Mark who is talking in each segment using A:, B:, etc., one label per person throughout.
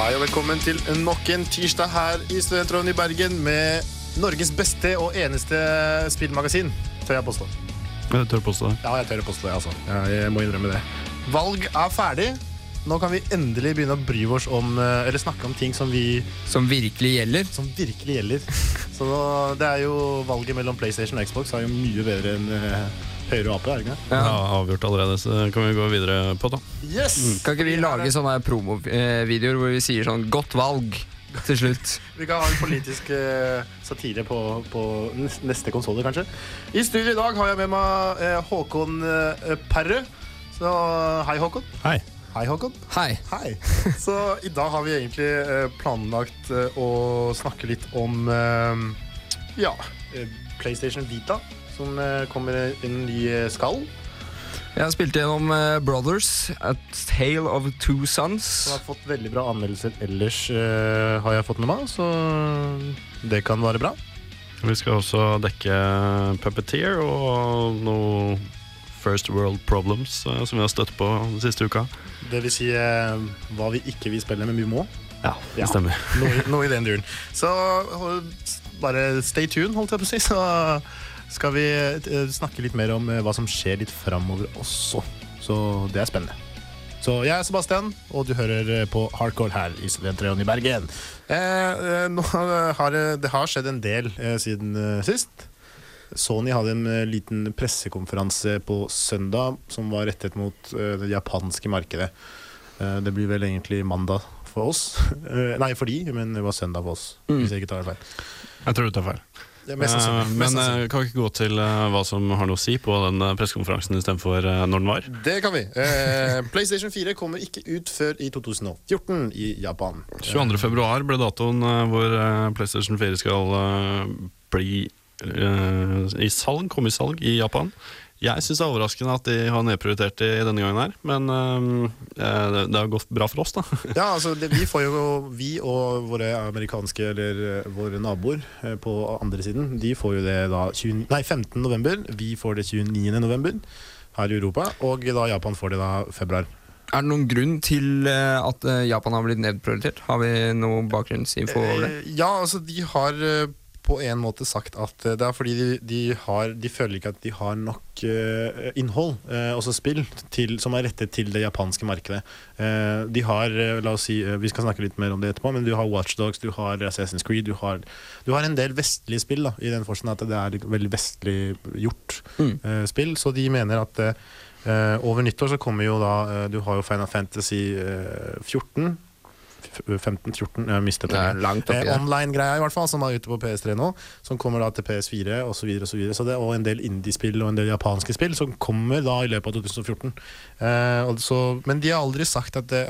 A: Hei og velkommen til nok en tirsdag her i Studentråden i Bergen med Norges beste og eneste spillmagasin. Tør jeg påstå?
B: Jeg tør påstå det.
A: Ja, jeg tør påstå det, altså. Jeg må innrømme det. Valg ferdig. Nå kan vi endelig begynne å bry oss om, eller snakke om ting som
C: virkelig gjelder.
A: Som virkelig gjelder. Så det jo valget mellom PlayStation og Xbox er jo mye bedre enn Høyre og AP, er det ikke?
B: Ja, avgjort allerede, så kan vi gå videre på da.
A: Yes!
C: Kan ikke vi lage sånne promovideoer hvor vi sier sånn, godt valg til slutt?
A: Vi kan ha en politisk satire på neste konsoler, kanskje. I studio i dag har jeg med meg Håkon Perre. Så hei, Håkon.
B: Hei.
A: Hei, Håkon.
C: Hei.
A: Hei. Så i dag har vi egentlig planlagt å snakke litt om PlayStation Vita, som kommer inn i skall.
C: Jeg har spilt gjennom Brothers, A Tale of Two Sons.
A: Som har fått veldig bra anmeldelser ellers, har jeg fått med meg, så det kan være bra.
B: Vi skal også dekke Puppeteer og noe First World Problems som vi har støtt på den siste uka.
A: Det vil si hva vi ikke vil spille, men vi må.
B: Ja, det stemmer.
A: Noe i den duren. Så bare stay tuned, holdt jeg på å si, så skal vi snakke litt mer om hva som skjer litt fremover også. Så det spennende. Så jeg Sebastian, og du hører på Hardcore her i Studentråden i Bergen. Det har skjedd en del siden sist. Sony hadde en liten pressekonferanse på søndag som var rettet mot det japanske markedet. Det blir vel egentlig mandag for oss. Nei, for de, men det var søndag for oss, hvis jeg ikke tar feil.
B: Jeg tror du tar feil. Men kan vi ikke gå til hva som har noe å si på den pressekonferansen i stedet for når den var?
A: Det kan vi. PlayStation 4 kommer ikke ut før i 2014 i Japan.
B: 22. februar ble datoen hvor PlayStation 4 skal bli komme i salg i Japan. Jeg synes det overraskende at de har nedprioritert det i denne gangen her, men det har gått bra for oss da.
A: Ja, altså vi og våre amerikanske eller våre naboer på andre siden, de får jo det da 15. november, vi får det 29. november her i Europa, og da Japan får det da februar.
C: Er det noen grunn til at Japan har blitt nedprioritert? Har vi noe bakgrunnsinfo over det?
A: Ja, altså de har på en måte sagt at det fordi de føler ikke at de har nok innhold, også spill, som rettet til det japanske markedet. De har, la oss si, vi skal snakke litt mer om det etterpå, men du har Watch Dogs, du har Assassin's Creed, du har en del vestlige spill da, i den forstand at det veldig vestlig gjort spill, så de mener at over nyttår så kommer jo da, du har jo Final Fantasy 15-14, jeg mistet det. Online-greia i hvert fall, som ute på PS3 nå, som kommer da til PS4 og så videre og så videre. Så det en del indie-spill og en del japanske spill som kommer da i løpet av 2014. Men de har aldri sagt at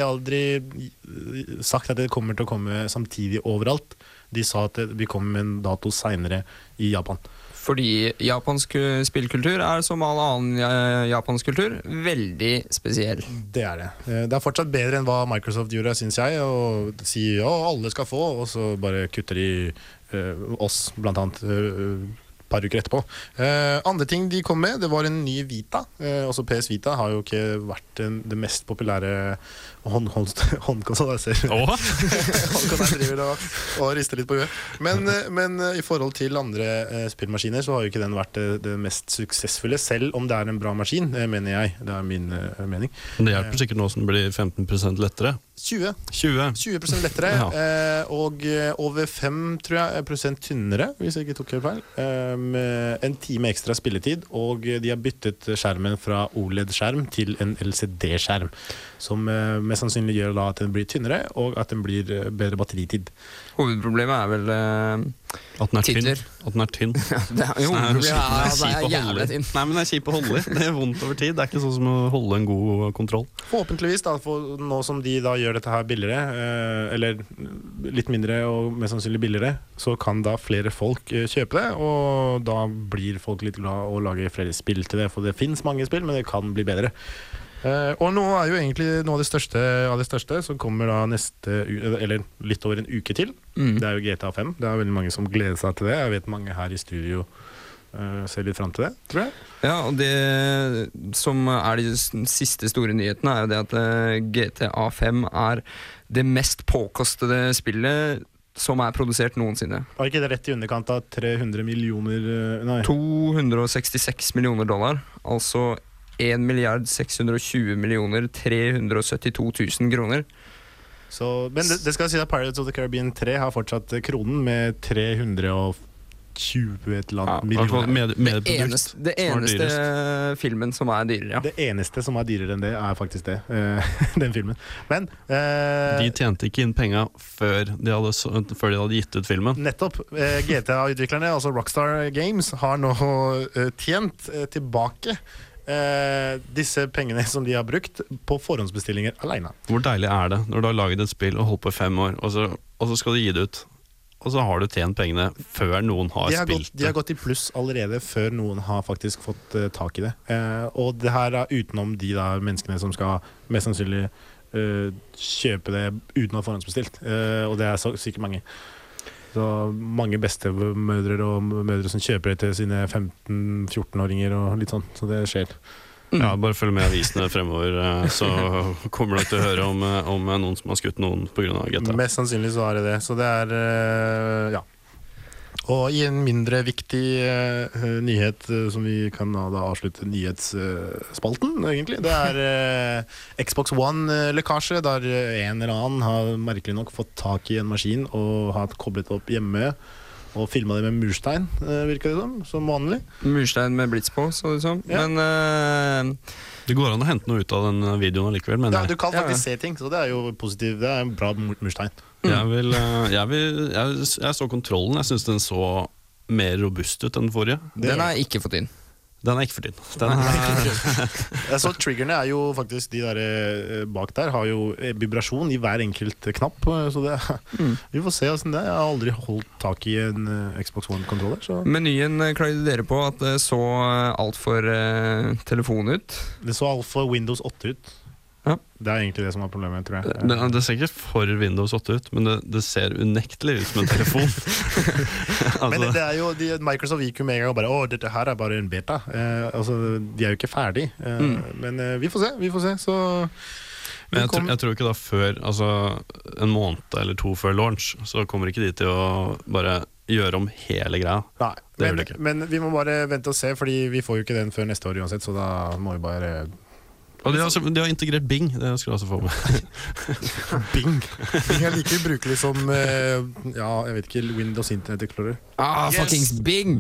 A: det kommer til å komme samtidig overalt. De sa at vi kommer med en dato senere i Japan.
C: Fordi japansk spillkultur som all annen japansk kultur veldig spesiell.
A: Det det. Det fortsatt bedre enn hva Microsoft gjorde, synes jeg, og sier alle skal få, og så bare kutter de oss, blant annet par uker etterpå. Andre ting de kom med, det var en ny Vita. Også PS Vita har jo ikke vært det mest populære håndkonsoll. Jeg ser håndkonsoll driver og rister litt på huet. Men i forhold til andre spillmaskiner så har jo ikke den vært det mest suksessfulle, selv om det en bra maskin, mener jeg. Det min mening.
B: Det hjelper sikkert nå som blir 15% lettere. 20% lettere, og over 5 tror jeg, prosent tynnere, hvis jeg ikke tok helt feil. Med en time ekstra spilletid, og de har byttet skjermen fra OLED-skjerm til en LCD-skjerm, som mest sannsynlig gjør da at den blir tynnere, og at den blir bedre batteritid.
C: Hovedproblemet vel
B: at den tynn.
C: Hovedproblemet jævlig tynn.
B: Nei, men det kjipt å holde i. Det vondt over tid. Det ikke sånn som å holde en god kontroll.
A: Forhåpentligvis da, for nå som de da gjør dette her billigere, eller litt mindre og mest sannsynlig billigere, så kan da flere folk kjøpe det, og da blir folk litt glad å lage flere spill til det, for det finnes mange spill, men det kan bli bedre. Og nå jo egentlig noe av det største som kommer da eller litt over en uke til. Det jo GTA 5. Det veldig mange som gleder seg til det. Jeg vet mange her i studio ser litt frem til det, tror jeg.
C: Ja, og det som er de siste store nyhetene er jo det at GTA 5 er det mest påkostede spillet som er produsert noensinne.
A: Var ikke det rett i underkant av 300 millioner? Nei.
C: 266 millioner dollar, altså 1 milliard 620 millioner 372 000 kroner.
A: Så, men det skal si at Pirates of the Caribbean 3 har fortsatt kronen med 320 et eller annet millioner.
C: Det eneste filmen som er dyrere, ja.
A: Det eneste som er dyrere enn det er faktisk det, den filmen. Men
B: de tjente ikke inn penger før de hadde gitt ut filmen.
A: Nettopp. GTA-utviklerne, altså Rockstar Games, har nå tjent tilbake disse pengene som de har brukt på forhåndsbestillinger alene.
B: Hvor deilig er det når du har laget et spill og holdt på i 5 år, og så skal du gi det ut, og så har du tjent pengene før noen har spilt det.
A: De har gått i pluss allerede før noen har faktisk fått tak i det. Og det her er utenom de da menneskene som skal mest sannsynlig kjøpe det uten å ha forhåndsbestilt. Og det er sikkert mange. Så mange bestemødre og mødre som kjøper det til sine 15-14-åringer og litt sånn, så det skjer.
B: Ja, bare følg med avisene fremover, så kommer du til å høre om noen som har skutt noen på grunn av GTA.
A: Mest sannsynlig så er det. Så det er, ja. Og i en mindre viktig nyhet som vi kan da avslutte nyhetsspalten, egentlig. Det er Xbox One-lekkasje, der en eller annen har merkelig nok fått tak i en maskin og har koblet opp hjemme og filmet det med murstein, virker det som vanlig.
C: Murstein med blitz på, så det som. Ja. Men
B: det går an å hente noe ut av den videoen likevel, men
A: ja, du kan faktisk se ting, så det er jo positivt. Det er en bra murstein.
B: Jeg så kontrollen. Jeg synes den så mer robust ut enn den forrige.
C: Den er ikke for tynn.
B: Den er ikke for tynn.
A: Så triggerne er jo faktisk, de der bak der har jo vibrasjon i hver enkelt knapp, så det, vi får se hvordan det er. Jeg har aldri holdt tak i en Xbox One-kontroller. Så.
C: Menyen klagde dere på at det så alt for telefon ut.
A: Det så alt for Windows 8 ut. Ja. Det er egentlig det som er problemet, tror jeg.
B: Det ser ikke for Windows 8 ut, men det ser unektelig ut som en telefon.
A: Altså. Men det er jo Microsoft gikk jo med en gang og bare dette her er bare en beta. Altså, de er jo ikke ferdig. Men vi får se. Så
B: men jeg tror ikke da før, altså en måned eller 2 før launch, så kommer ikke de til å bare gjøre om hele greia.
A: Nei, men vi må bare vente og se, fordi vi får jo ikke den før neste år uansett, så da må vi bare...
B: Og de har integrert Bing. Det skal jeg også få med.
A: Bing er like ubrukelig som ja, jeg vet ikke, Windows Internet Explorer.
C: Fuckings Bing!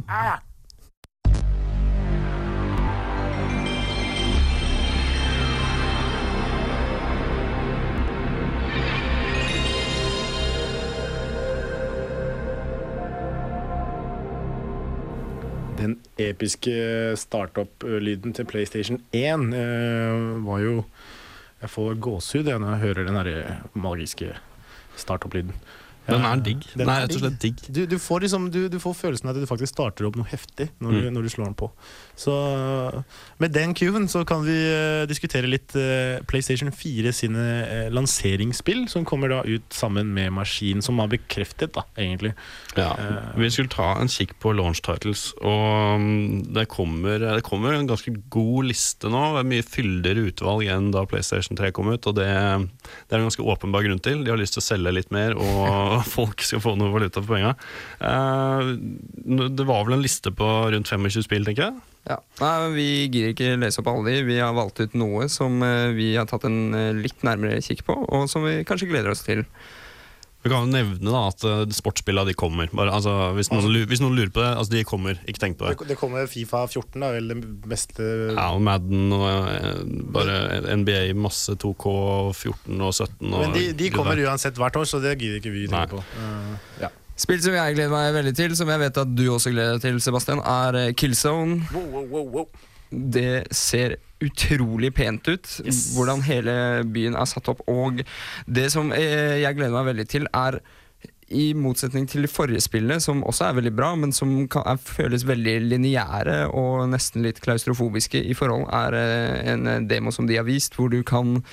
A: Den episke startup-lyden til PlayStation 1 var jo... Jeg får gåsehud når jeg hører den her magiske startup-lyden.
B: Den er digg. Den er rett og slett digg.
A: Du får liksom, du får følelsen av at du faktisk starter opp noe heftig når du slår den på. Så med den cueen så kan vi diskutere litt PlayStation 4 sine lanseringsspill, som kommer da ut sammen med maskinen, som har bekreftet da, egentlig.
B: Ja, vi skulle ta en kikk på launch titles, og det kommer en ganske god liste nå. Det er mye fyldigere utvalg enn da PlayStation 3 kom ut, og det er en ganske åpenbar grunn til. De har lyst til å selge litt mer, og folk skal få noe valuta for penger. Det var vel en liste på rundt 25 spill, tenker jeg?
C: Ja. Nei, vi gir ikke lese opp alle de. Vi har valgt ut noe som vi har tatt en litt nærmere kikk på, og som vi kanskje gleder oss til.
B: Vi kan jo nevne da at sportsspillene de kommer. Bare, altså, hvis noen lurer på det, altså de kommer. Ikke tenk på det.
A: Det kommer FIFA 14 da, eller det meste...
B: Ja, og Madden og bare NBA, masse 2K 14 og 17.
A: Men de kommer uansett hvert år, så det gidder ikke vi tenke på. Ja.
C: Spill som jeg gleder meg veldig til, som jeg vet at du også gleder deg til, Sebastian, er Killzone.
A: Wow.
C: Det ser utrolig pent ut, hvordan hele byen er satt opp. Og det som jeg gleder meg veldig til er, i motsetning til de forrige spillene, som også er veldig bra, men som føles veldig lineære og nesten litt klaustrofobiske i forhold, er en demo som de har vist, hvor du kan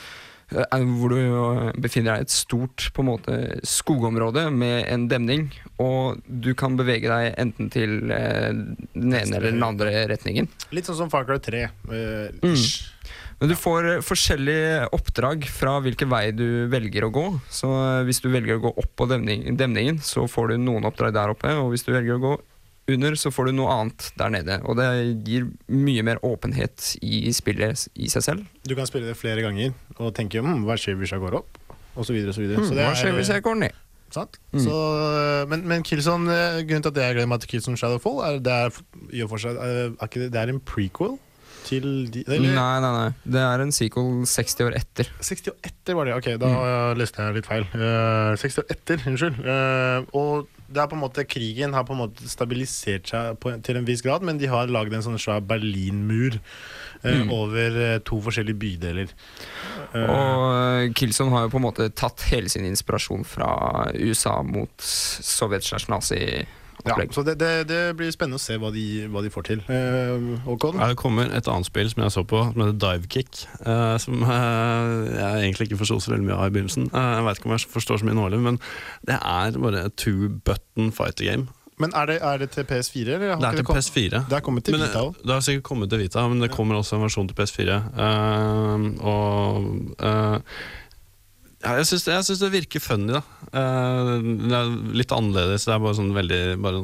C: hvor du befinner deg i et stort på en måte skogområde med en demning, og du kan bevege deg enten til den ene eller den andre retningen.
A: Litt sånn som Far Cry 3.
C: Men du får forskjellige oppdrag fra hvilken vei du velger å gå. Så hvis du velger å gå opp på demningen, så får du noen oppdrag der oppe, og hvis du velger å gå under, så får du noe annet der nede. Og det gir mye mer åpenhet i spillet i seg selv.
A: Du kan spille det flere ganger og tenke, hva skjer hvis jeg går opp? Og så videre, og så videre.
C: Hva skjer hvis jeg går ned?
A: Sant? Så, men Killzone, grunnen til at jeg gleder meg til Killzone Shadowfall, det er en prequel til
C: Nei. Det er en sequel 60 år etter.
A: 60 år etter var det, ok, da leste jeg litt feil. 60 år etter, unnskyld. Og det er på en måte, krigen har på en måte stabilisert seg til en viss grad, men de har laget en sånn svær Berlinmur over to forskjellige bydeler.
C: Og Killzone har jo på en måte tatt hele sin inspirasjon fra USA mot Sovjet/Nazi. Ja,
A: så det blir spennende å se hva de får til.
B: Det kommer et annet spill som jeg så på, som heter Divekick, som jeg egentlig ikke forstår så veldig mye av i begynnelsen. Jeg vet ikke om jeg forstår så mye nå, men det er bare et two-button fighter game.
A: Men er det til PS4? Eller?
B: Det er til PS4.
A: Det har kommet til Vita også.
B: Det har sikkert kommet til Vita, men det kommer også en versjon til PS4. Jeg synes det virker funny da. Det er litt annerledes. Det er bare sånn veldig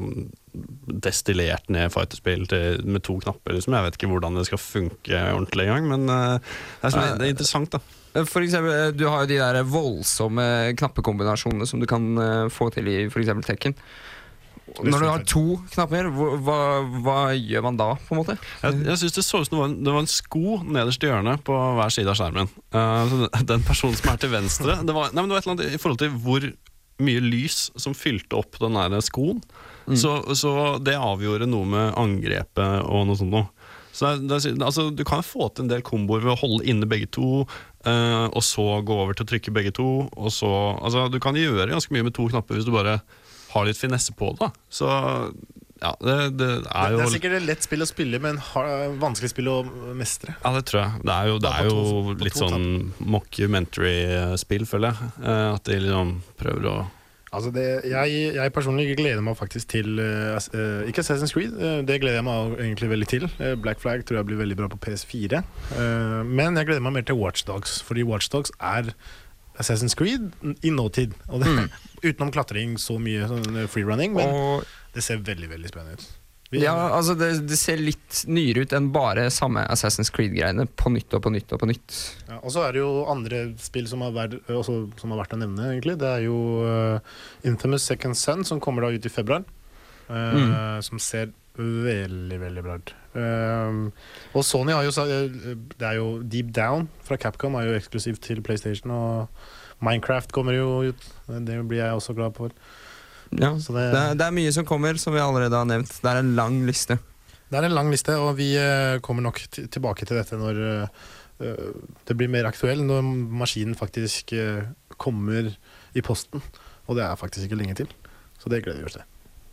B: destillert ned fighterspill med to knapper liksom. Jeg vet ikke hvordan det skal funke ordentlig en gang, men det er interessant da.
C: For eksempel, du har jo de der voldsomme knappekombinasjonene som du kan få til i for eksempel Tekken. Når du har to knapper, hva gjør man da, på en måte?
B: Jeg synes det så ut som det var en sko nederst i hjørnet på hver side av skjermen. Så den personen som er til venstre, det var et eller annet i forhold til hvor mye lys som fylte opp den der skoen. Så det avgjorde noe med angrepet og noe sånt noe. Så altså, du kan få til en del komboer ved å holde inne begge to, og så gå over til å trykke begge to, og så, altså, du kan gjøre ganske mye med to knapper hvis du bare har litt finesse på det. Så ja, det er jo...
A: Det er sikkert et lett spill å spille, men vanskelig spill å mestre.
B: Ja, det tror jeg. Det er jo litt sånn mockumentary-spill, føler jeg. At de liksom prøver å...
A: Altså jeg personlig gleder meg faktisk til ikke Assassin's Creed, det gleder jeg meg egentlig veldig til. Black Flag tror jeg blir veldig bra på PS4. Men jeg gleder meg mer til Watch Dogs, fordi Watch Dogs er Assassin's Creed i nåtid. Og det, utenom klatring så mye sånn freerunning, men det ser veldig, veldig spennende ut.
C: Ja, altså det ser litt nyere ut enn bare samme Assassin's Creed-greiene på nytt og på nytt og på nytt.
A: Ja, og så er det jo andre spill som har vært å nevne, egentlig. Det er jo Infamous Second Son, som kommer da ut i februar, som ser veldig, veldig bra ut. Og Sony har jo det er jo Deep Down fra Capcom er jo eksklusivt til PlayStation, og Minecraft kommer jo ut. Det blir jeg også glad for.
C: Ja, så det er mye som kommer, som vi allerede har nevnt. Det er en lang liste.
A: Det er en lang liste, og vi kommer nok tilbake til dette når det blir mer aktuell, når maskinen faktisk kommer i posten. Og det er faktisk ikke lenge til. Så det gleder vi oss til.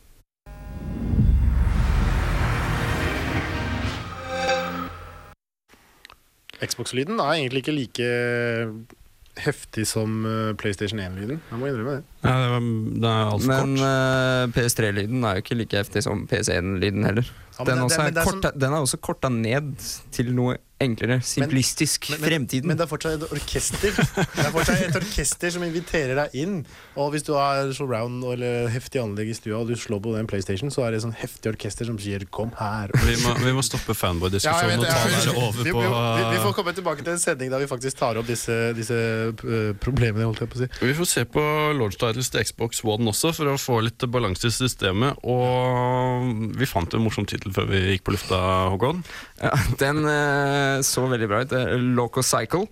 A: Xbox-lyden er egentlig ikke like heftig som PlayStation 1-lyden. Jeg må innrømme det.
B: Ja, det er alt kort.
C: Men PS3-lyden er jo ikke like heftig som PS1-lyden heller. Ja, den er også kortet ned til noe enklere, simplistisk, fremtiden.
A: Men det er fortsatt et orkester. Det er fortsatt et orkester som inviterer deg inn. Og hvis du har surround eller heftig anlegg i stua, og du slår på den PlayStation, så er det sånn heftig orkester som sier, kom her.
B: Vi må stoppe fanboy-diskusjonen og ta det over på...
A: Vi får komme tilbake til en sending der vi faktisk tar opp disse problemene, holdt jeg på å si.
B: Vi får se på launch titles til Xbox One også, for å få litt balanse i systemet, og vi fant en morsom titel før vi gikk på lufta, Håkon.
C: Ja, den så veldig bra ut. Loco Cycle.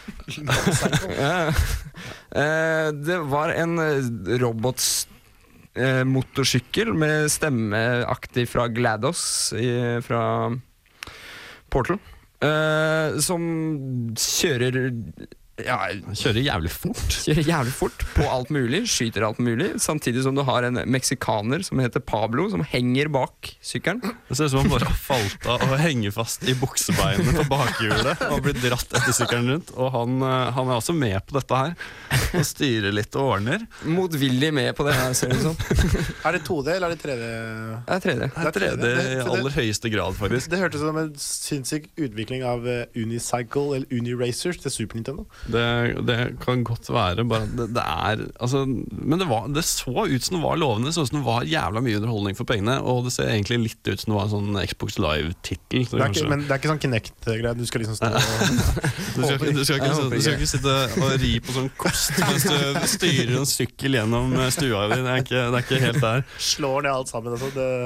C: Det var en robots motorsykkel med stemmeaktig fra GLaDOS fra Portal, som kjører Ja,
B: Kjører jævlig fort
C: på alt mulig, skyter alt mulig, samtidig som du har en meksikaner som heter Pablo, som henger bak sykkelen.
B: Det ser ut som han bare har falt av og henger fast i buksebeinene på bakhjulet og blir dratt etter sykkelen rundt. Og han er også med på dette her, og styrer litt og ordner.
C: Motvillig med på det her, ser det ut som.
A: Er det 2D, eller er det 3D?
C: Det er 3D.
B: Det er 3D i aller høyeste grad, faktisk.
A: Det hørtes som en sinnssyk utvikling av Unicycle eller Uniracers til Super Nintendo.
B: Det kan godt være, bare det er altså, men det så ut som det var lovende, så ut som det var jævla mye underholdning for pengene, og det ser egentlig litt ut som det var en sånn Xbox Live-tittel.
A: Men det er ikke sånn Kinect-greie, du skal liksom stå og
B: du skal ikke sitte og ri på sånn kost mens du styrer en sykkel gjennom stua di. Det er ikke helt der.
A: Slår ned alt sammen.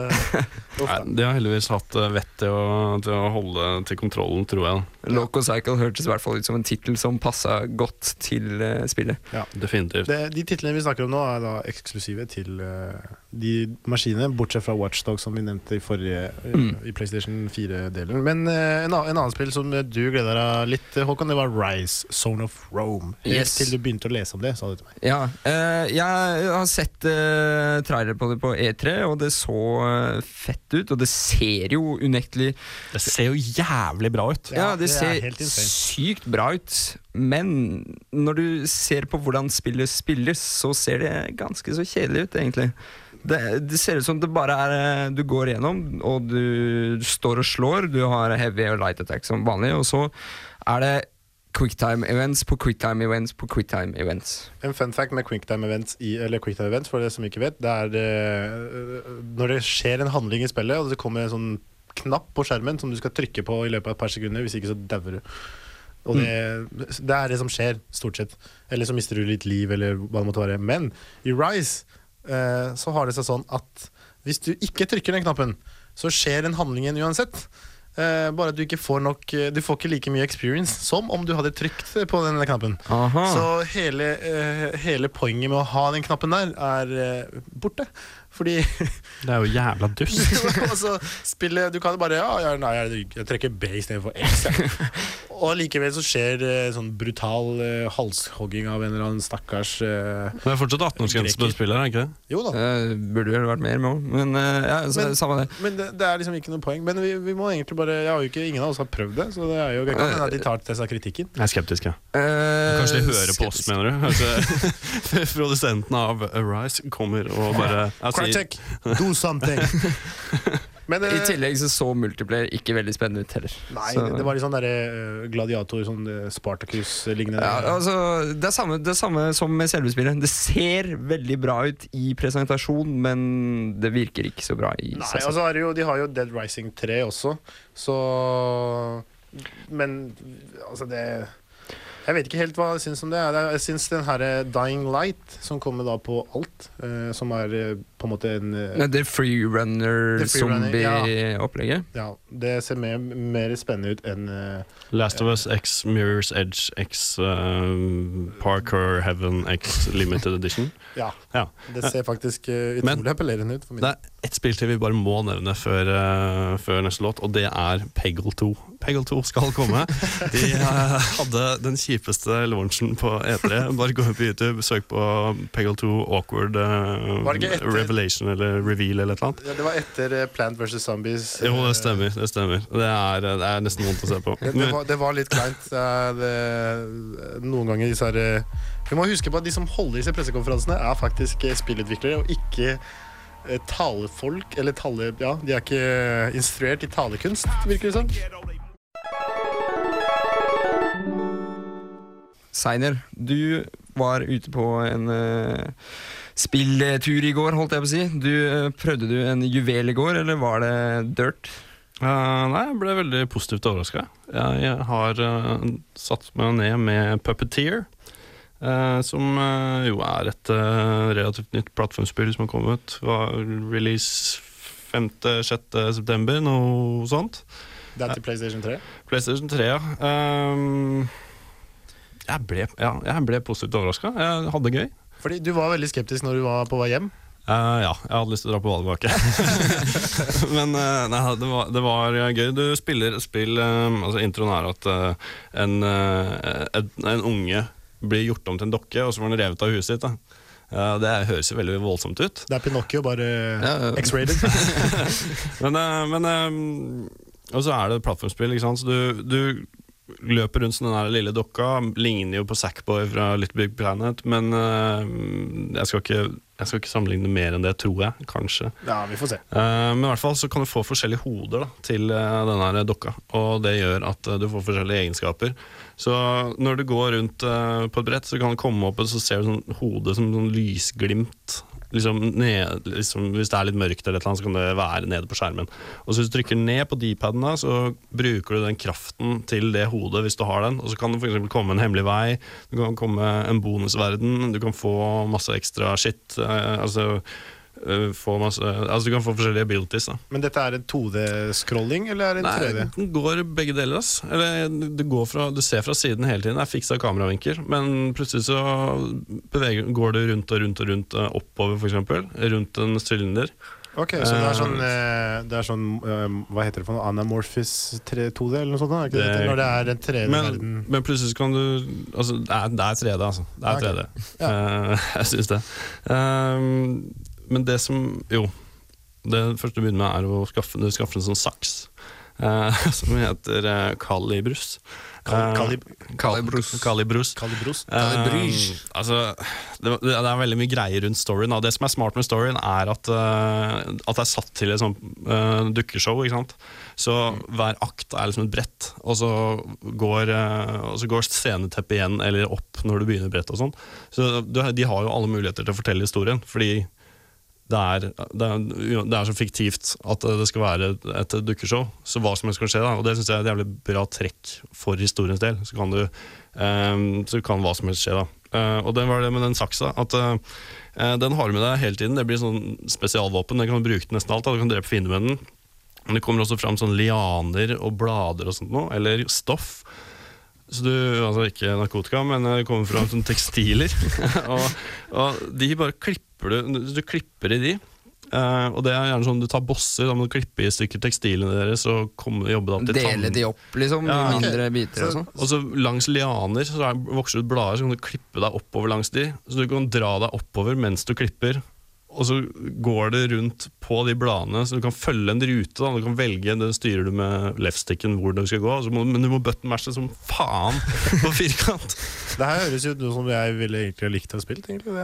B: De har heldigvis hatt vett til å holde til kontrollen, tror jeg.
C: Loco Cycle hørtes i hvert fall ut som en titel som passet godt til spillet.
A: Ja,
B: definitivt.
A: De titlene vi snakker om nå er da eksklusive til de maskinene, bortsett fra Watchdog som vi nevnte i forrige i PlayStation 4-delen. Men en annen spill som du gleder deg litt, Håkon, det var Rise, Zone of Rome.
C: Yes.
A: Til du begynte å lese om det, sa du til meg.
C: Ja, jeg har sett trailer på det på E3, og det så fett ut, og det ser jo unektelig.
B: Det ser jo jævlig bra ut.
C: Ja, det ser sykt bra ut. Men når du ser på hvordan spillet spilles, så ser det ganske så kjedelig ut, egentlig. Det ser ut som det bare er du går gjennom, og du står og slår. Du har heavy og light attack som vanlig, og så er det quicktime events på quicktime events på quicktime events.
A: En fun fact med quicktime events, quicktime events for det som ikke vet, det er når det skjer en handling i spillet, og det kommer en sånn knapp på skjermen som du skal trykke på i løpet av et par sekunder, hvis ikke så dauer du. Og det er det som skjer, stort sett. Eller så mister du litt liv, eller hva det måtte være. Men i Rise så har det seg sånn at hvis du ikke trykker den knappen, så skjer den handlingen uansett. Bare at du ikke får nok. Du får ikke like mye experience som om du hadde trykt på den knappen.
C: Aha.
A: Så hele poenget med å ha den knappen der er borte. Fordi
B: det er jo jævla dust.
A: Altså, spillet, du kan bare jeg trekker B i stedet for X. Og likevel så skjer sånn brutal halshogging av en eller annen stakkars
B: Det er fortsatt 18-årsgrense på spillet, er det ikke det?
A: Jo da.
C: Burde vel vært mer med, men samme det.
A: Men det er liksom ikke noe poeng. Men vi må egentlig bare ingen av oss har prøvd det, så det er jo kan hende at de tar til seg kritikken.
B: Jeg er skeptisk, ja. Kanskje de hører på oss, mener du? Kanskje produsenten av Arise kommer og bare
A: Crytek, do something. Men,
C: i tillegg så multiplayer ikke veldig spennende ut heller.
A: Nei, det var litt sånn gladiator, sånn Spartacus-lignende.
C: Ja, altså, det er samme som med selve spillet. Det ser veldig bra ut i presentasjon, men det virker ikke så bra i
A: seg. Altså, de har jo Dead Rising 3 også, så men altså jeg vet ikke helt hva jeg synes om det. Jeg synes den her Dying Light, som kommer da på alt, som er på en måte
C: det freerunner-zombie-opplegget.
A: Ja, det ser mer spennende ut enn
B: Last of Us X Mirror's Edge X Parkour Heaven X Limited Edition.
A: Ja, det ser faktisk utrolig appellerende ut for meg.
B: Det er ett spill til vi bare må nevne før neste låt, og det er Peggle 2. Peggle 2 skal komme. De hadde den kjipeste launchen på E3. Bare gå på YouTube, søk på Peggle 2 Awkward Revelation eller Reveal eller et eller annet.
A: Ja, det var etter Plant vs. Zombies.
B: Jo, det stemmer. Det er nesten vondt å se på.
A: Det var litt kleint. Noen ganger disse her vi må huske på at de som holder disse pressekonferansene er faktisk spillutviklere og ikke talefolk, eller de er ikke instruert i talekunst, virker det sånn.
C: Seiner, du var ute på en spilltur i går, holdt jeg på å si. Prøvde du en juvel i går, eller var det dirt?
B: Nei, jeg ble veldig positivt overrasket. Jeg har satt meg ned med Puppeteer, som jo er et relativt nytt plattformspill som har kommet. Var release 5.-6. september, noe sånt.
A: Det er til PlayStation 3?
B: PlayStation 3, ja. Jeg ble positivt overrasket. Jeg hadde det gøy.
A: Fordi du var veldig skeptisk når du var på vei hjem.
B: Ja, jeg hadde lyst til å dra på valgvake. Men nei, det var gøy. Du spiller et spill, altså introen er at en unge blir gjort om til en dokke, og så var den revet av huset sitt. Det høres jo veldig voldsomt ut.
A: Det Pinocchio, bare X-rated.
B: Og så det plattformspill, ikke sant? Så du løper rundt sånn den lille dokka, ligner jo på Sackboy fra Little Big Planet, men jeg skal ikke sammenligne mer enn det, tror jeg, kanskje.
A: Ja, vi får se.
B: Men i hvert fall så kan du få forskjellige hoder da, til denne dokka, og det gjør at du får forskjellige egenskaper. Så når du går rundt på et brett, så kan det komme opp, og så ser du sånn hode som sånn lysglimt, liksom hvis det litt mørkt eller et eller annet, så kan det være nede på skjermen. Og så hvis du trykker ned på D-paden da, så bruker du den kraften til det hodet hvis du har den, og så kan det for eksempel komme en hemmelig vei, det kan komme en bonusverden, du kan få masse ekstra shit, du kan få forskjellige abilities da.
A: Men dette en 2D-scrolling, eller det en 3D?
B: Nei, den går begge deler, ass. Eller, du ser fra siden hele tiden, det fikset kameravinkel, men plutselig så går det rundt og rundt og rundt oppover, for eksempel, rundt en sylinder.
A: Ok, så det sånn, hva heter det for noe, anamorphous 2D eller noe sånt da? Ikke det, når det en 3D-verden?
B: Men plutselig så kan du, altså, det 3D, altså. Det 3D. Ja. Jeg synes det. Men det som, det første du begynner med å skaffe en sånn saks, som heter Kalibrus.
C: Kalibrus.
B: Altså, det veldig mye greier rundt storyen. Det som smart med storyen at det satt til et sånt dukkeshow, ikke sant? Så hver akt liksom et brett, og så går sceneteppet igjen eller opp når du begynner brett og sånn. Så de har jo alle muligheter til å fortelle historien, fordi det så fiktivt at det skal være et dukkeshow, så hva som helst kan skje da, og det synes jeg et jævlig bra trekk for historiens del, så kan hva som helst skje da. Og det var det med den saksa, at den har du med deg hele tiden, det blir sånn spesialvåpen, den kan du bruke til nesten alt, du kan drepe fiender med den, men det kommer også fram sånn lianer og blader og sånt noe, eller stoff, så altså ikke narkotika, men det kommer fra sånne tekstiler, og de bare klipper du klipper i de, og det gjerne sånn du tar bosser, da må du klippe i stykker tekstilene deres og jobbe da til
C: dele de opp liksom, i mindre biter og sånn.
B: Og så langs lianer så vokser ut blader, så kan du klippe deg oppover langs de, så du kan dra deg oppover mens du klipper, og så går det rundt på de bladene, så du kan følge en rute da. Du kan velge, det styrer du med leftsticken hvor du skal gå, men du må button-mashe som faen på firkant.
A: Det her høres jo ut som jeg ville egentlig ha likt å ha spilt, egentlig.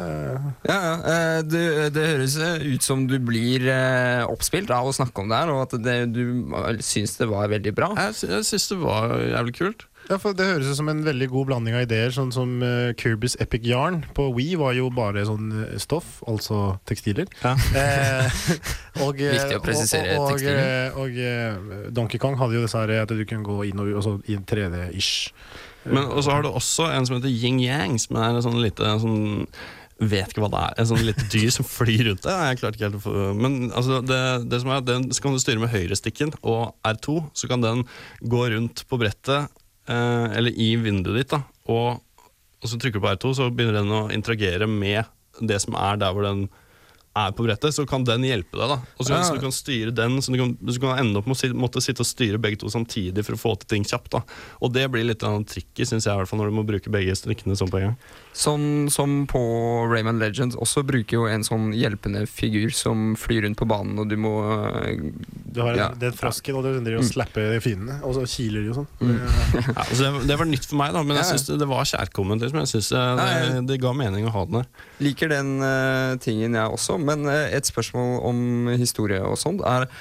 C: Det høres ut som du blir oppspilt av å snakke om det her, og at du synes det var veldig bra.
B: Jeg synes det var jævlig kult.
A: Ja, for det høres ut som en veldig god blanding av ideer, sånn som Kirby's Epic Yarn på Wii var jo bare sånn stoff, altså tekstiler. Ja.
C: Viktig å presisere tekstiler.
A: Og Donkey Kong hadde jo disse her at du kan gå inn og altså, i en 3D-ish.
B: Men også har du også en som heter Yin Yang, som en sånn lite vet ikke hva det en sånn lite dyr som flyr rundt det. Jeg klarte ikke helt å få, men altså, det som den så kan du styre med høyrestikken og R2, så kan den gå rundt på brettet eller i vinduet ditt da, og så trykker du på R2, så begynner den å interagere med det som der hvor den på brettet, så kan den hjelpe deg da. Og så du kan styre den, så du kan ende opp med å måtte sitte og styre begge to samtidig for å få til ting kjapt da. Og det blir litt tricky, synes jeg i hvert fall, når du må bruke begge strikkene sånn på en gang.
C: Sånn som på Rayman Legends også bruker jo en sånn hjelpende figur som flyr rundt på banen, og du må
A: du har den frosken, og du driver og slapper fiendene, og så kiler de og sånn.
B: Så det var nytt for meg da, men jeg synes det var kjærkomment, jeg synes det ga mening å ha den der.
C: Liker den tingen jeg også, men et spørsmål om historie og sånt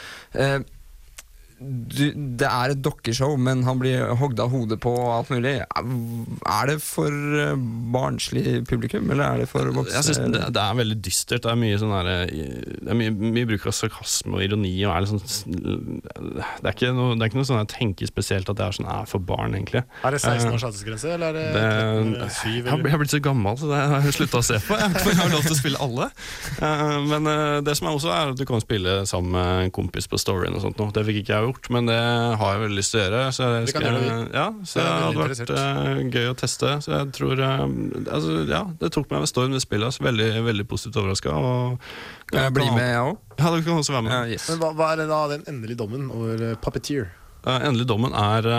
C: det et dokkeshow, men han blir hogd av hodet på alt mulig. Det for barnslig publikum, eller det for voksne?
B: Jeg synes det veldig dystert. Det mye sånn mye bruk av sarkasme og ironi, og det ikke noe sånn jeg tenker spesielt at det sånn for barn, egentlig.
A: Det 16 års aldersgrense, eller det 7?
B: Jeg har blitt så gammel, så det har jeg sluttet å se på. Jeg har lov til å spille alle. Men det som også at du kan spille sammen med en kompis på storyen og sånt nå. Det fikk ikke jeg har gjort, men det har jeg veldig lyst til å gjøre. Så
A: det
B: hadde vært gøy å teste. Så jeg tror det tok meg ved storm det spillet. Altså. Veldig, veldig positivt overrasket.
C: Jeg blir med, jeg også.
B: Ja, du kan også være med.
C: Ja, yes.
A: Men hva er da den endelige dommen over Puppeteer?
B: Endelig dommen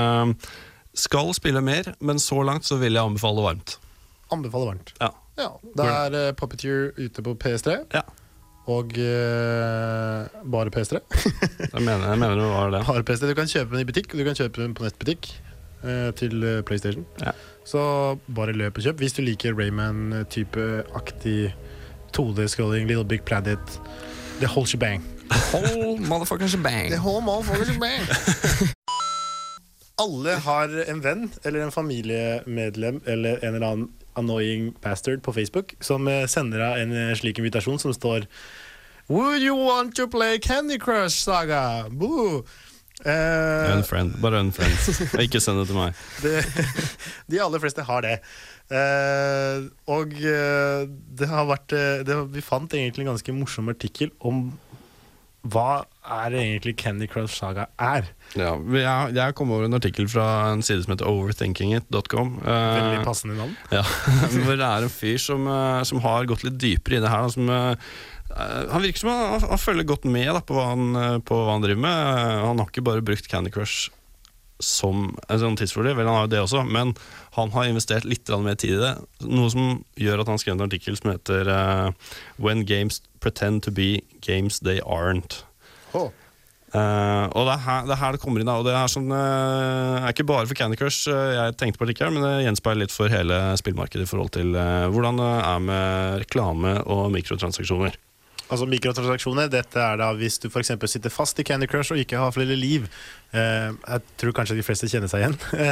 B: skal spille mer, men så langt så vil jeg anbefale varmt.
A: Anbefale varmt?
B: Ja.
A: Det er Puppeteer ute på PS3.
B: Ja.
A: Og bare PS3.
B: jeg mener det var det.
A: Bare PS3. Du kan kjøpe den i butikk, og du kan kjøpe den på nettbutikk til PlayStation.
B: Ja.
A: Så bare løp og kjøp. Hvis du liker Rayman-type aktig 2D-scrolling, Little Big Planet, the whole shebang.
C: Whole motherfucker shebang.
A: The whole motherfucker shebang. Alle har en venn eller en familiemedlem eller en eller annen annoying bastard på Facebook som sender deg en slik invitasjon som står Would you want to play Candy Crush Saga? Boo!
B: Unfriend, bare unfriend. Ikke send det til meg.
A: De aller fleste har det. Og det har vært vi fant egentlig en ganske morsom artikkel om hva er det egentlig Candy Crush Saga er?
B: Ja, jeg kom over en artikkel fra en side som heter overthinkingit.com.
A: Veldig passende navn.
B: Ja, hvor det er en fyr som har gått litt dypere i det her. Han virker som han følger godt med da, på hva han driver med. Han har ikke bare brukt Candy Crush som en sånn tidsfordel, vel han har jo det også, men han har investert litt mer tid i det, noe som gjør at han skrev en artikkel som heter When Games Pretend to Be Games They Aren't. Og det er her det kommer inn da, og det er sånn, er ikke bare for Candy Crush jeg tenkte på artikkelen, men det gjenspeiler litt for hele spillmarkedet i forhold til hvordan det er med reklame og mikrotransaksjoner.
A: Altså mikrotransaksjoner, dette er da hvis du for eksempel sitter fast i Candy Crush og ikke har flere liv, jeg tror kanskje de fleste kjenner seg igjen,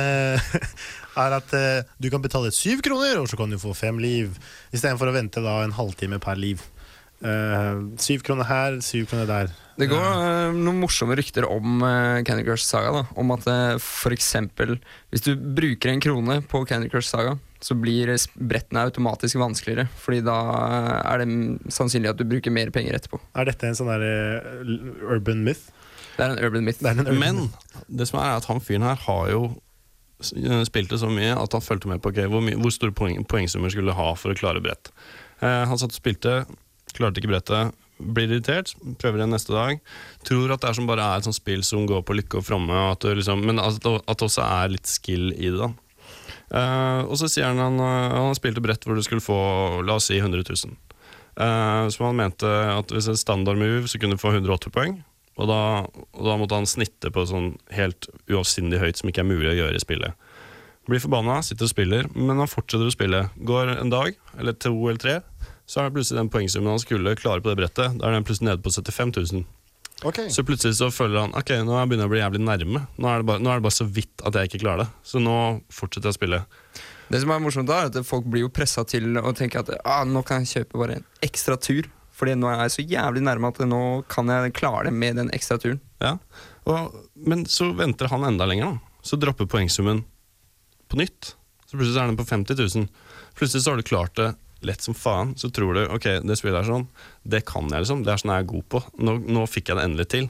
A: er at du kan betale 7 kroner, og så kan du få 5 liv, i stedet for å vente da en halvtime per liv. 7 kroner her, 7 kroner der.
C: Det går noen morsomme rykter om Candy Crush Saga da, om at for eksempel, hvis du bruker 1 krone på Candy Crush Saga, så blir brettene automatisk vanskeligere, fordi da er det sannsynlig at du bruker mer penger etterpå. Er dette en sånn der urban myth? Det er en urban myth.
B: Men det som er at han fyren her har jo spilt det så mye at han følte med på hvor store poengsummer skulle ha for å klare brett. Han satt og spilte, klarte ikke brettet, blir irritert, prøver igjen neste dag, tror at det er som bare er et sånt spill som går på lykke og framme, men at det også er litt skill i det da. Og så sier han har spilt et brett hvor du skulle få, la oss si 100 000 så han mente at hvis et standard move så kunne du få 180 poeng og da måtte han snitte på sånn helt uavsindig høyt som ikke er mulig å gjøre i spillet. Blir forbanna, sitter og spiller, men han fortsetter å spille. Går en dag, eller 2 eller 3, så er det plutselig den poengsummen han skulle klare på det brettet, da er den plutselig nede på 75 000.
A: Okay.
B: Så plutselig så føler han ok, nå begynner jeg å bli jævlig nærme. Nå er det bare så vidt at jeg ikke klarer det. Så nå fortsetter jeg å spille.
C: Det som er morsomt da er at folk blir jo presset til å tenke at nå kan jeg kjøpe bare en ekstra tur, fordi nå er jeg så jævlig nærme at nå kan jeg klare det med den ekstra turen.
B: Ja, men så venter han enda lenger da. Så dropper poengsummen på nytt. Så plutselig er den på 50 000. Plutselig så har du klart det lett som faen, så tror du, ok, det spillet er sånn, det kan jeg liksom, det er sånn jeg er god på, nå fikk jeg det endelig til.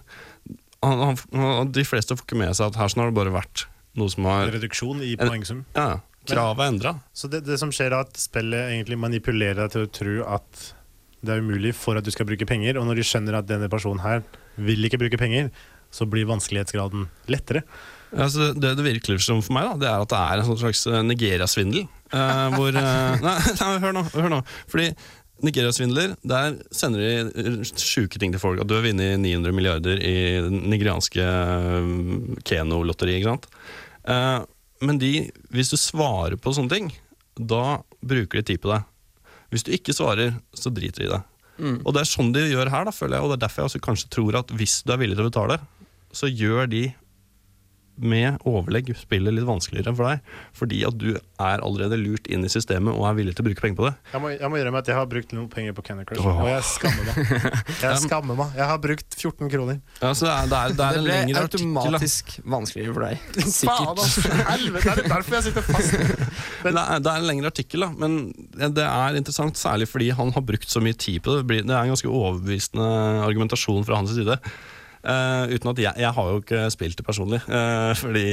B: De fleste får ikke med seg at her sånn har det bare vært noe som har
A: reduksjon i poengsum.
B: Ja, kravet er endret.
A: Så det som skjer er at spillet egentlig manipulerer deg til å tro at det er umulig for at du skal bruke penger, og når de skjønner at denne personen her vil ikke bruke penger, så blir vanskelighetsgraden lettere.
B: Altså det virker som for meg da, det er at det er en slags Nigeria-svindel hvor, hør nå fordi Nigeria-svindler, der sender de syke ting til folk at du har vunnet 900 milliarder i nigerianske Keno-lotteri, ikke sant? Men hvis du svarer på sånne ting, da bruker de tid på deg. Hvis du ikke svarer, så driter de i det. Og det er sånn de gjør her da, føler jeg, og det er derfor jeg også kanskje tror at hvis du er villig til å betale, så gjør de med overlegg spillet litt vanskeligere for deg, fordi at du er allerede lurt inn i systemet og er villig til å bruke penger på det.
A: Jeg må gjøre med at jeg har brukt noen penger på Candy Crush, og jeg skammer meg. Jeg har brukt 14 kroner. Ja, så det er en lengre artikkel.
C: Det ble automatisk vanskeligere for deg.
A: Sikkert. Helvete, det er derfor jeg sitter fast.
B: Det er en lengre artikkel, da, men det er interessant, særlig fordi han har brukt så mye tid på det. Det er en ganske overbevisende argumentasjon fra hans side. Uten at jeg har jo ikke spilt det personlig, fordi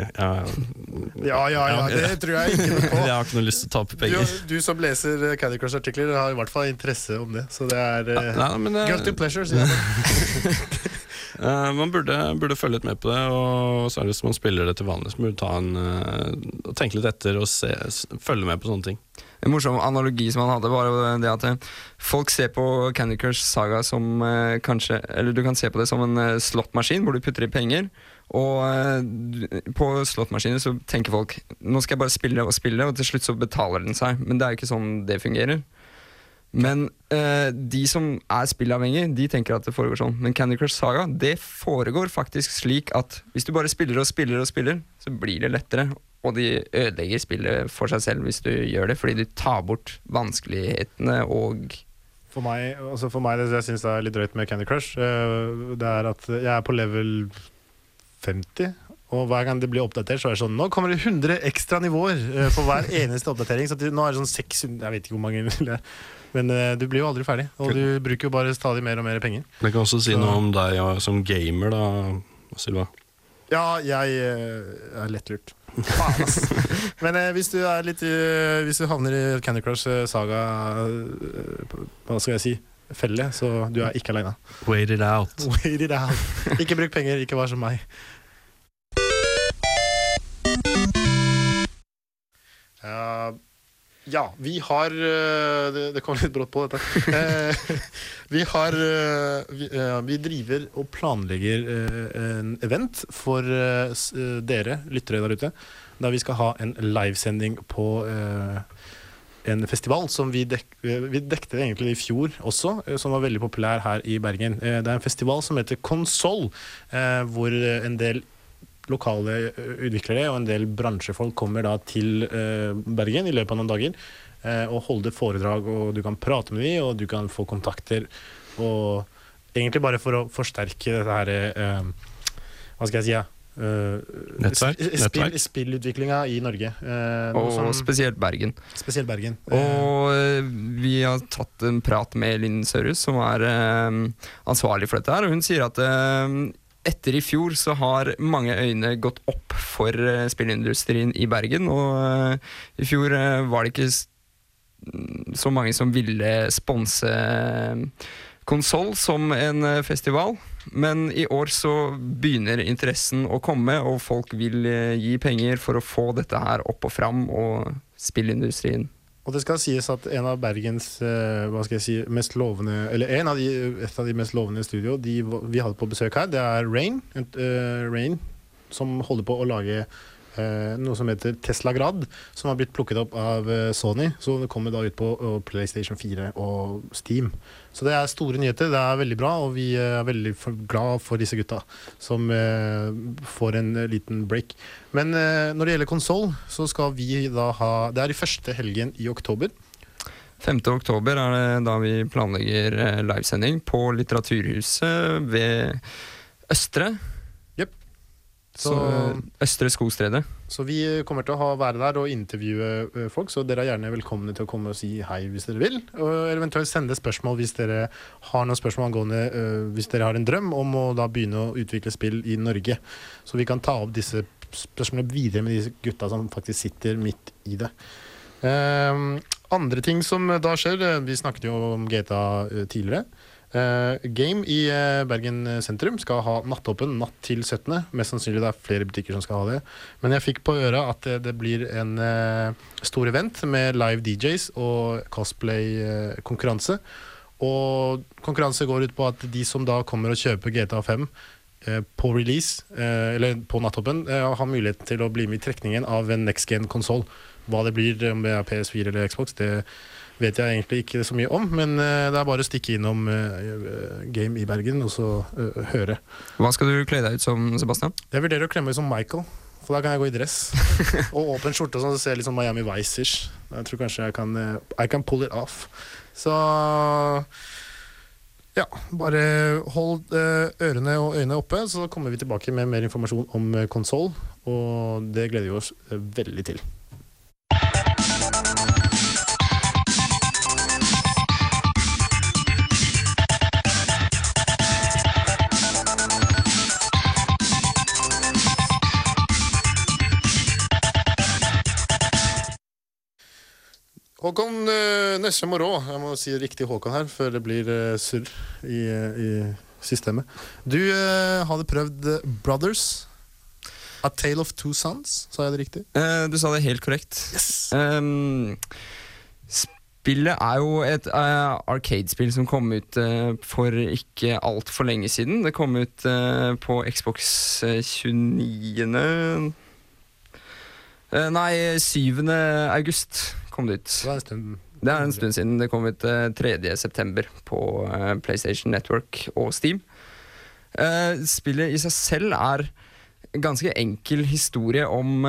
A: det tror jeg ikke noe på.
B: Jeg har ikke noe lyst til å tape penger.
A: Du som leser Candy Crush-artikler har i hvert fall interesse om det, så det guilty pleasure, sier jeg.
B: Man burde følge litt med på det, og særlig hvis man spiller det til vanlig, så burde og tenke litt etter og følge med på sånne ting.
C: En morsom analogi som han hadde var jo det at folk ser på Candy Crush Saga som eller du kan se på det som en slottmaskin hvor du putter i penger, og på slottmaskiner så tenker folk nå skal jeg bare spille, og til slutt så betaler den seg, men det er jo ikke sånn det fungerer. Men de som spillavhengige, de tenker at det foregår sånn. Men Candy Crush Saga, det foregår faktisk slik at hvis du bare spiller, så blir det lettere. Og de ødelegger spillet for seg selv hvis du gjør det, fordi du tar bort vanskelighetene og...
A: For meg det jeg synes det litt drøyt med Candy Crush, det at jeg på level 50, og hver gang det blir oppdatert så det sånn, nå kommer det 100 ekstra nivåer på hver eneste oppdatering, så nå det sånn 600, jeg vet ikke hvor mange, men du blir jo aldri ferdig, og du bruker jo bare stadig mer og mer penger.
B: Jeg kan også si noe om deg som gamer da, Silva.
A: Ja, jeg lettlurt. Faen, ass. Men hvis du hvis du havner i Candy Crush Saga, hva skal jeg si, felle, så du ikke alene.
B: Wait it out.
A: Wait it out. Ikke bruk penger, ikke vær som meg. Ja, vi har det kom litt brått på dette. Vi driver og planlegger en event for dere lyttere der ute, der vi skal ha en livesending på en festival som vi dekte egentlig i fjor også, som var veldig populær her i Bergen. Det en festival som heter Console, hvor en del lokale utviklere og en del bransjefolk kommer da til Bergen i løpet av noen dager og holder foredrag, og du kan prate med dem, og du kan få kontakter, og egentlig bare for å forsterke dette her, hva skal jeg si, spillutviklingen i Norge.
C: Og spesielt Bergen. Og vi har tatt en prat med Linn Sørhus, som ansvarlig for dette her, og hun sier at etter i fjor så har mange øyne gått opp for spillindustrien i Bergen, og i fjor var det ikke så mange som ville sponse Console som en festival, men i år så begynner interessen å komme, og folk vil gi penger for å få dette her opp og fram, og spillindustrien.
A: Og det skal sies at en av Bergens hva skal jeg si, mest lovende, eller et av de mest lovende studio vi hadde på besøk her, det Rain, som holder på å lage noe som heter Tesla Grad, som har blitt plukket opp av Sony, så det kommer da ut på PlayStation 4 og Steam. Så det store nyheter, det veldig bra, og vi veldig glad for disse gutta som får en liten break. Men når det gjelder konsol, så skal vi da ha, det i første helgen i oktober.
C: 5. oktober det da vi planlegger livesending på Litteraturhuset ved Østre. Så Østre Skogstredet. Så vi kommer til å være der og intervjue folk, så dere gjerne velkomne til å komme og si hei hvis dere vil, og eventuelt sende spørsmål hvis dere har noen spørsmål angående hvis dere har en drøm om å da begynne å utvikle spill i Norge, så vi kan ta opp disse spørsmålene videre med disse gutta som faktisk sitter midt i det. Andre ting som da skjer, vi snakket jo om GTA tidligere. Game i Bergen sentrum skal ha nattåpen natt til 17. Mest sannsynlig det flere butikker som skal ha det. Men jeg fikk på øret at det blir en stor event med live DJs og cosplay-konkurranse. Og konkurranse går ut på at de som da kommer og kjøper GTA 5 på release, eller på nattåpen, har mulighet til å bli med i trekningen av en next-gen-konsol. Hva det blir, om det PS4 eller Xbox, det vet jeg egentlig ikke så mye om, men det bare å stikke innom Game i Bergen og så høre. Hva skal du kle deg ut som, Sebastian? Jeg vurderer å kle meg ut som Michael, for da kan jeg gå i dress og åpen skjorte, sånn at det ser litt sånn Miami Vice-ish. Jeg tror kanskje I can pull it off. Så ja, bare hold ørene og øynene oppe, så kommer vi tilbake med mer informasjon om konsol, og det gleder vi oss veldig til.
A: Håkon Nessjem og Rå. Jeg må si riktig Håkon her, før det blir surr i systemet. Du hadde prøvd Brothers. A Tale of Two Sons, sa jeg det riktig?
C: Du sa det helt korrekt.
A: Yes!
C: Spillet jo et arcade-spill som kom ut for ikke alt for lenge siden. Det kom ut på Xbox 29. Nei, 7. august kom det ut. Det en stund siden. Det kom ut 3. september på PlayStation Network og Steam. Spillet i seg selv ganske enkel historie om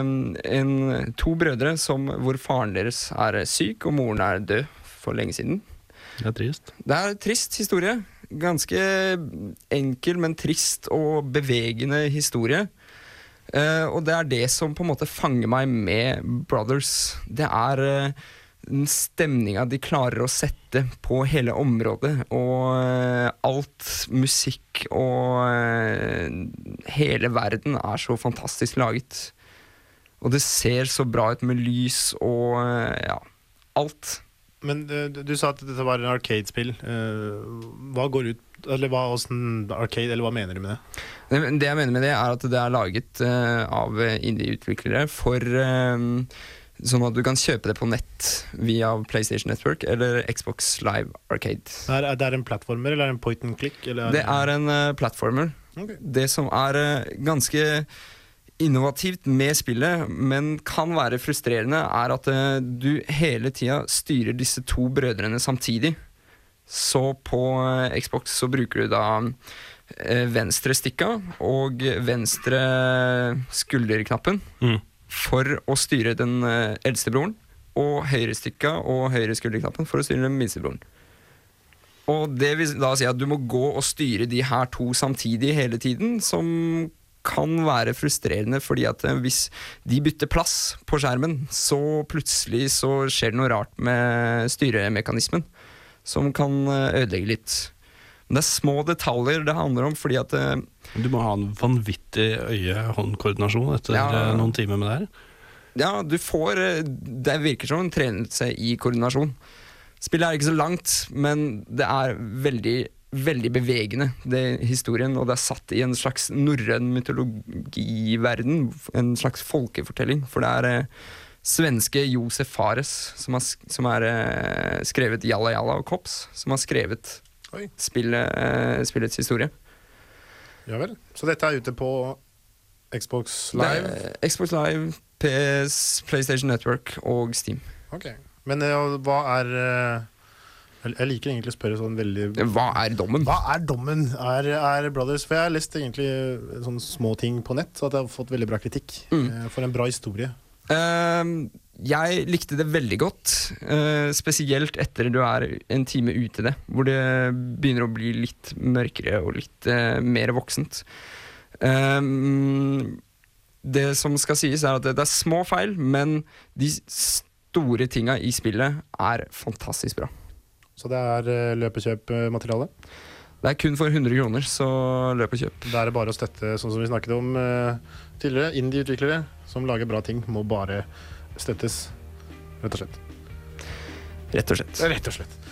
C: to brødre hvor faren deres syk og moren død for lenge siden.
B: Det trist.
C: Det en trist historie. Ganske enkel, men trist og bevegende historie. Og det det som på en måte fanger meg med Brothers. Det den stemninga de klarer å sette på hele området, og alt musikk og hele verden så fantastisk laget. Og det ser så bra ut med lys og ja, alt.
A: Men du sa at dette var en arcade-spill. Hva går ut, eller arcade, eller hva mener du med det?
C: Det jeg mener med det at det laget av indie-utviklere for sånn at du kan kjøpe det på nett via PlayStation Network eller Xbox Live Arcade.
A: Det en plattformer, eller en point and click? Eller
C: det en plattformer.
A: Okay.
C: Det som ganske innovativt med spillet, men kan være frustrerende, at du hele tida styrer disse to brødrene samtidig. Så på Xbox så bruker du da venstre stikka og venstre skulderknappen. For å styre den eldste broren, og høyre stikka og høyre skulderknappen for å styre den minste broren. Og det vil da si at du må gå og styre de her to samtidig hele tiden, som kan være frustrerende, fordi at hvis de bytter plass på skjermen, så plutselig så skjer det noe rart med styremekanismen, som kan ødelegge litt. Men det små detaljer det handler om, fordi at
B: du må ha en vanvittig øye-håndkoordinasjon etter noen timer med det her.
C: Ja, du får det virker som en trenelse i koordinasjon. Spillet ikke så langt, men det veldig, veldig bevegende, det historien, og det satt i en slags norrøn mytologiverden, en slags folkefortelling, for det svenske Josef Fares som skrevet Jalla Jalla og Kops, som har skrevet spillets historie.
A: Ja vel. Så dette ute på Xbox Live?
C: Xbox Live, PS, PlayStation Network og Steam.
A: Ok. Men hva jeg liker egentlig å spørre sånn veldig...
C: Hva dommen?
A: Hva dommen? Brothers? For jeg har lest egentlig sånne små ting på nett, så at jeg har fått veldig bra kritikk for en bra historie.
C: Jeg likte det veldig godt, spesielt etter du en time ute det, hvor det begynner å bli litt mørkere og litt mer voksent. Det som skal sies at det små feil, men de store tinga i spillet fantastisk bra. Så det løpekjøp-materiale? Det kun for 100 kroner, så løp og kjøp. Det bare å støtte, sånn som vi snakket om tidligere, indie-utviklere som lager bra ting, må bare støttes, rett og slett. Rett og slett. Rett og slett.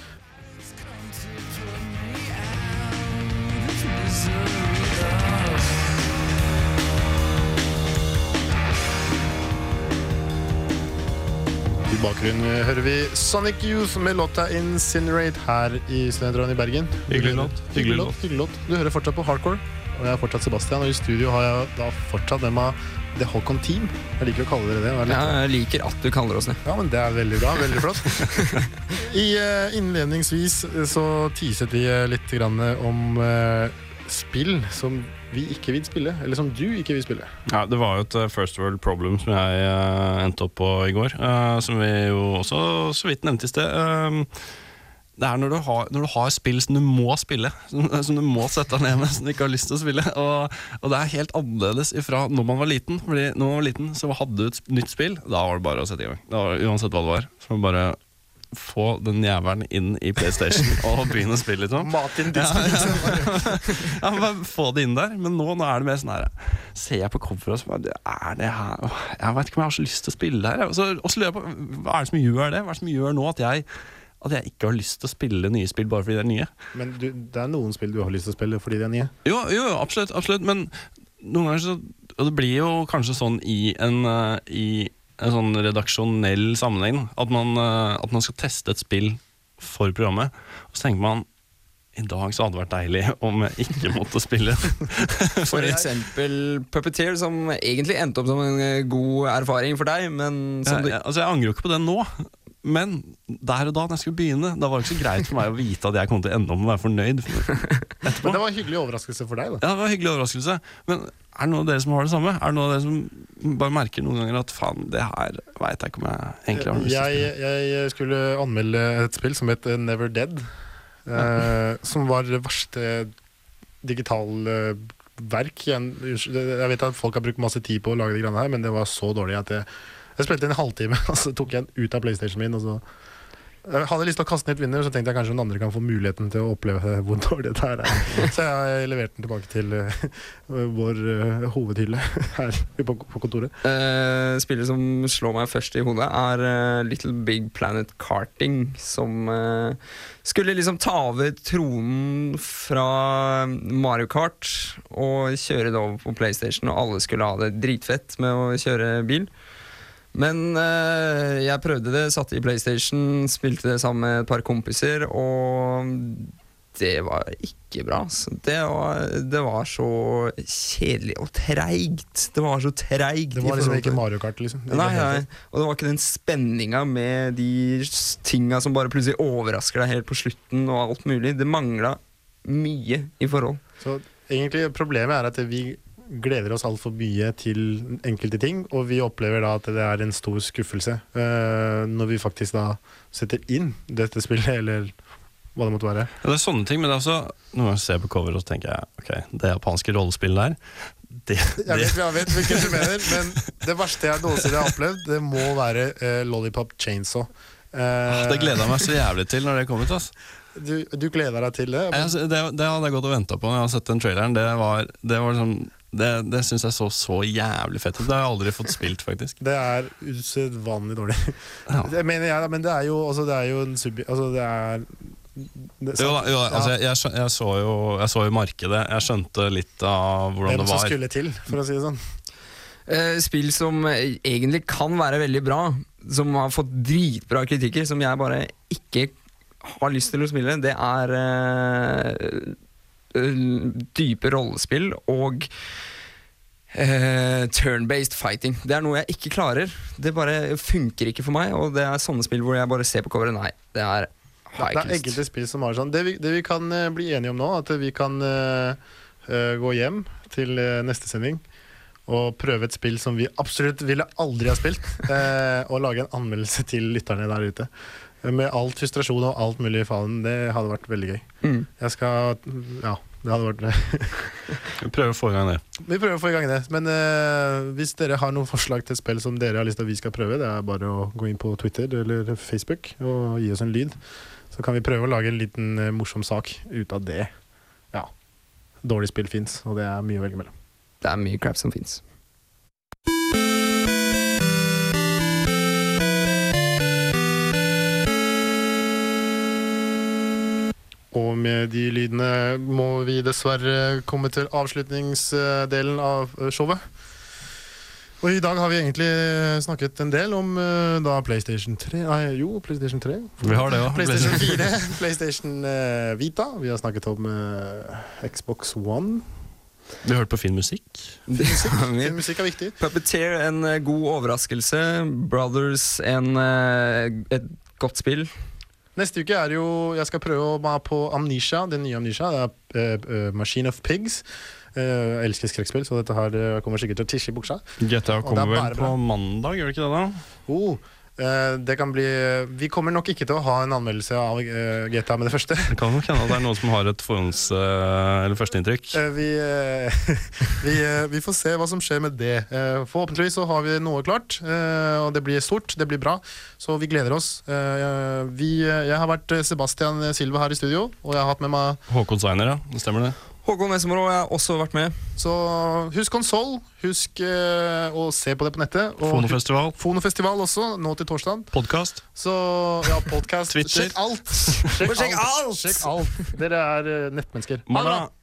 C: I bakgrunnen hører vi Sonic Youth med låta Incinerate her i Studentradion i Bergen.
B: Hyggelig låt.
A: Du hører fortsatt på Hardcore, og jeg fortsatt Sebastian, og i studio har jeg da fortsatt det med The Håkon Team. Jeg liker å kalle dere det.
C: Jeg liker at du kaller oss det.
A: Ja, men det veldig bra, veldig flott. Innledningsvis så teaset vi litt grann om spill som vi ikke vil spille, eller som du ikke vil spille.
B: Ja, det var jo et first world problem som jeg endte opp på i går, som vi jo også så vidt nevnte i sted. Det når du har spill som du må spille, som du må sette deg ned med, som du ikke har lyst til å spille, og det helt annerledes ifra når man var liten, fordi når man var liten så hadde du et nytt spill, da var det bare å sette i gang. Uansett hva det var, så var det bare få den jævelen inn i PlayStation og begynne å spille, liksom.
A: Martin Disney,
B: ja, bare få det inn der. Men nå er det mer sånn her, ser jeg på coveret og så bare, er det her? Jeg vet ikke om jeg har så lyst til å spille det her. Og så lurer jeg på, hva er det som gjør det? Hva er det som gjør nå at jeg ikke har lyst til å spille nye spill bare fordi det er nye?
A: Men det er noen spill du har lyst til å spille fordi de er nye?
B: Jo, absolutt. Men noen ganger så, og det blir jo kanskje sånn i en sånn redaksjonell sammenheng, at man skal teste et spill for programmet, og så tenker man, i dag så hadde det vært deilig om jeg ikke måtte spille.
C: For eksempel Puppeteer, som egentlig endte opp som en god erfaring for deg, men som
B: jeg angrer jo ikke på det nå. Men der og da jeg skulle begynne, da var det ikke så greit for meg å vite at jeg kom til å ende om å være fornøyd etterpå.
A: Men det var en hyggelig overraskelse for deg da.
B: Ja, det var en hyggelig overraskelse. Men er det noen av dere som har det samme? Er det noen av dere som bare merker noen ganger at faen, det her vet jeg ikke om jeg egentlig har lyst til?
A: Jeg skulle anmelde et spill som het Never Dead, som var det verste digital verk. Jeg vet at folk har brukt masse tid på å lage de greiene her, men det var så dårlig at jeg spilte en halvtime, og så tok jeg den ut av PlayStation min, og så jeg hadde lyst til å kaste den i et vinner, så tenkte jeg kanskje noen andre kan få muligheten til å oppleve hvor dårlig dette her er. Så jeg leverte den tilbake til vår hovedhylle her på kontoret.
C: Spillet som slår meg først i hodet er Little Big Planet Karting, som skulle liksom ta over tronen fra Mario Kart og kjøre det over på PlayStation, og alle skulle ha det dritfett med å kjøre bil. Men jeg prøvde det, satt i PlayStation, spilte det sammen med et par kompiser, og det var ikke bra. Det var så kjedelig og treigt. Det var så treigt.
A: Det var liksom ikke Mario Kart, liksom.
C: Nei, og det var ikke den spenninga med de tinga som bare plutselig overrasker deg helt på slutten og alt mulig. Det mangla mye i forhold.
A: Så egentlig problemet er at vi gleder oss alt for mye til enkelte ting, og vi opplever da at det er en stor skuffelse når vi faktisk da setter inn dette spillet, eller hva det måtte være.
B: Ja, det er sånne ting, men det er også, når jeg ser på cover og så tenker jeg, ok, det japanske rollespillet der,
A: jeg vet hvilket du mener, men det verste jeg noensinne har opplevd, det må være Lollipop Chainsaw.
B: Det gleder jeg meg så jævlig til når det kommer ut, ass.
A: Du gleder deg til det?
B: Det hadde jeg gått og ventet på når jeg har sett den traileren. Det var sånn, det synes jeg så jævlig fett ut. Det har jeg aldri fått spilt, faktisk.
A: Det er usedvanlig dårlig.
B: Ja.
A: Det mener jeg, men det er jo en
B: jeg så jo markedet. Jeg skjønte litt av hvordan det var.
A: Hvem som skulle til, for å si det sånn.
C: Spill som egentlig kan være veldig bra, som har fått dritbra kritikker, som jeg bare ikke har lyst til å spille, det er dype rollespill og turn-based fighting. Det er noe jeg ikke klarer. Det bare funker ikke for meg, og det er sånne spill hvor jeg bare ser på coveret. Nei, det er
A: enkelte spill som har sånn. Det vi kan bli enige om nå, at vi kan gå hjem til neste sending og prøve et spill som vi absolutt ville aldri ha spilt, og lage en anmeldelse til lytterne der ute. Med all frustrasjon og alt mulig i faen. Det hadde vært veldig gøy. Det hadde vært
B: Vi prøver å få i gang det.
A: Vi prøver å få i gang det. Men hvis dere har noen forslag til spill som dere har lyst til at vi skal prøve, det er bare å gå inn på Twitter eller Facebook og gi oss en lyd. Så kan vi prøve å lage en liten morsom sak ut av det. Ja, dårlig spill finnes, og det er mye å velge mellom.
C: Det er mye crap som finnes.
A: Og med de lydene må vi dessverre komme til avslutningsdelen av showet. Og i dag har vi egentlig snakket en del om da PlayStation 3. PlayStation 3.
B: Vi har det, ja.
A: PlayStation 4, PlayStation Vita. Vi har snakket om Xbox One.
B: Vi har hørt på fin musikk.
A: Fin musikk er viktig.
C: Puppeteer, en god overraskelse. Brothers, et godt spill.
A: Neste uke er jo, jeg skal prøve å være på Amnesia, den nye Amnesia. Det er Machine of Pigs. Jeg elsker skrekkspill, så dette her kommer sikkert til å tisje i buksa.
B: GTA kommer vel på mandag, gjør det ikke det da?
A: Det kan bli Vi kommer nok ikke til å ha en anmeldelse av GTA med det første.
B: Det kan nok hende at det er noen som har et eller førsteinntrykk.
A: Vi får se hva som skjer med det. Forhåpentligvis så har vi noe klart, og det blir stort, det blir bra. Så vi gleder oss. Jeg har vært Sebastian Silva her i studio, og jeg har hatt med meg
B: Håkon Seiner, ja. Stemmer det?
C: Håkon Nessemro har også vært med.
A: Så husk konsoll, husk å se på det på nettet. Og Fonofestival også, nå til torsdag.
B: Podcast.
A: Så ja, podcast.
B: Twitcher.
A: Sjekk alt. Sjekk alt. Dere er nettmennesker.
B: Morna.